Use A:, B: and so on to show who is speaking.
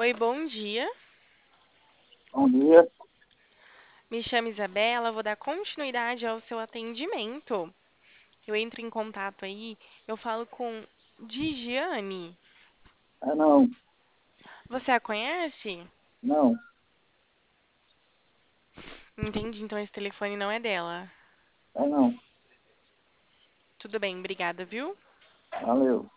A: Oi, bom dia.
B: Bom dia.
A: Me chamo Isabela, vou dar continuidade ao seu atendimento. Eu entro em contato aí, eu falo com Digiane.
B: É não,
A: Você a conhece?
B: não,
A: Entendi, então esse telefone não é dela.
B: é não.
A: Tudo bem, obrigada, viu?
B: Valeu.